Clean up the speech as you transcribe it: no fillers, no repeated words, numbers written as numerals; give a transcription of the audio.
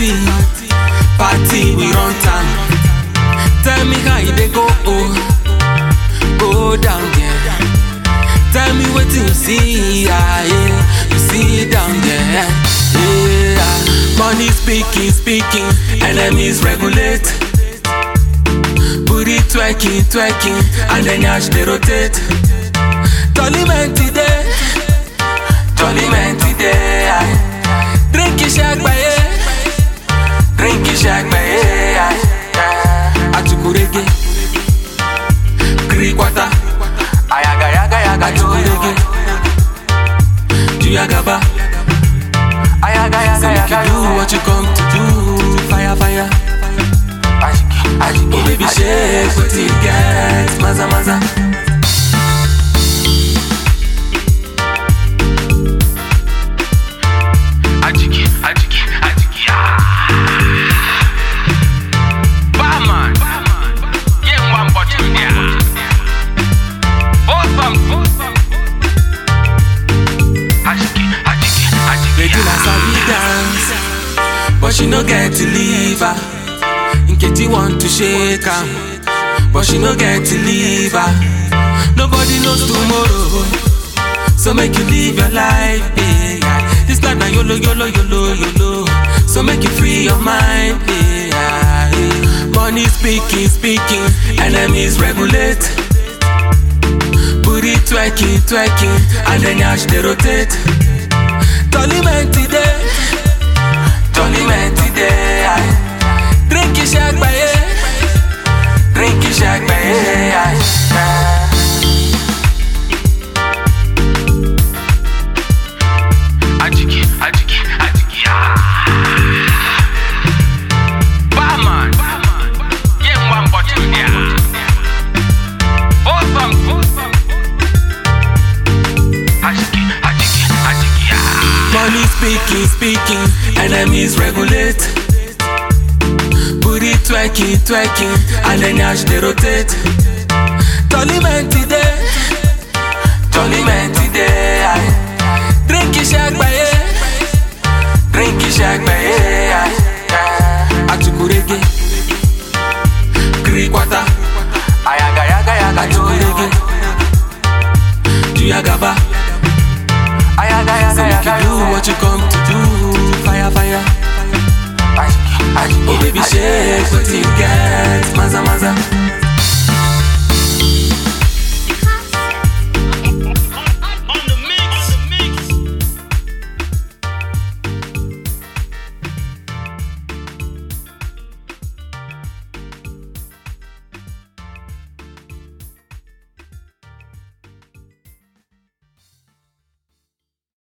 party we run town. Tell me how you dey go, go down there. Tell me what you see, yeah, you see down there. Yeah. Money speaking, enemies regulate. Booty twerking, and then yash they rotate. Jolly man today, drink your shag by Achukurege, Greek water, ayaga, Achukurege, Juyagaba, ayaga, so make you do what you come to do. Fire, oh baby shake what you get, maza. Ajiki, Barman, yeah, one bottle, yeah. Awesome. Ajiki. Regina sabi dance, but she no get to leave her. In case you want to shake her, but she no get to leave her. Nobody knows tomorrow, so make you live your life, yeah. This life na YOLO. So make you free your mind, yeah. Money speaking, enemies regulate. Booty twerking, and then yash they rotate. Jolly man today, drink your shag by Ajiki, Barman, yeah, one bottle, yeah. Awesome. Ajiki, money speaking, enemies regulate. Booty twerking, and then yash they rotate. Jolly man today, drink your shag by Achukurege, Greek water, ayaga, Achukurege, Juyagaba.